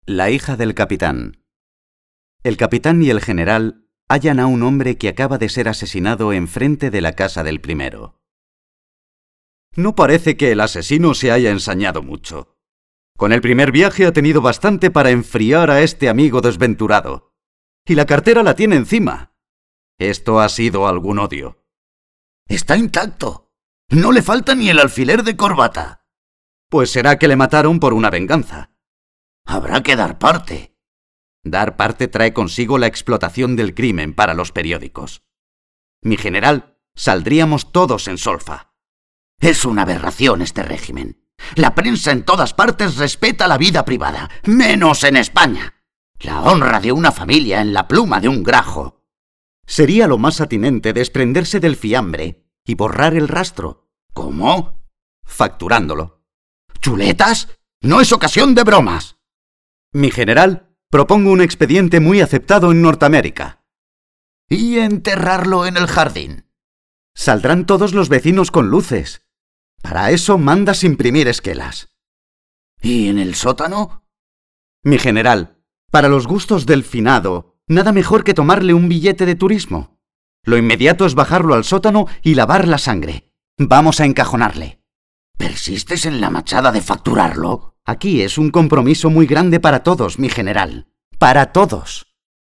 La hija del capitán. El capitán y el general hallan a un hombre que acaba de ser asesinado enfrente de la casa del primero. No parece que el asesino se haya ensañado mucho. Con el primer viaje ha tenido bastante para enfriar a este amigo desventurado. Y la cartera la tiene encima. Esto ha sido algún odio. Está intacto. No le falta ni el alfiler de corbata. Pues será que le mataron por una venganza. Habrá que dar parte. Dar parte trae consigo la explotación del crimen para los periódicos. Mi general, saldríamos todos en solfa. Es una aberración este régimen. La prensa en todas partes respeta la vida privada, menos en España. La honra de una familia en la pluma de un grajo. Sería lo más atinente desprenderse del fiambre y borrar el rastro. ¿Cómo? Facturándolo. ¿Chuletas? No es ocasión de bromas. Mi general, propongo un expediente muy aceptado en Norteamérica. ¿Y enterrarlo en el jardín? Saldrán todos los vecinos con luces. Para eso mandas imprimir esquelas. ¿Y en el sótano? Mi general, para los gustos del finado, nada mejor que tomarle un billete de turismo. Lo inmediato es bajarlo al sótano y lavar la sangre. Vamos a encajonarle. ¿Persistes en la machada de facturarlo? Aquí es un compromiso muy grande para todos, mi general. Para todos.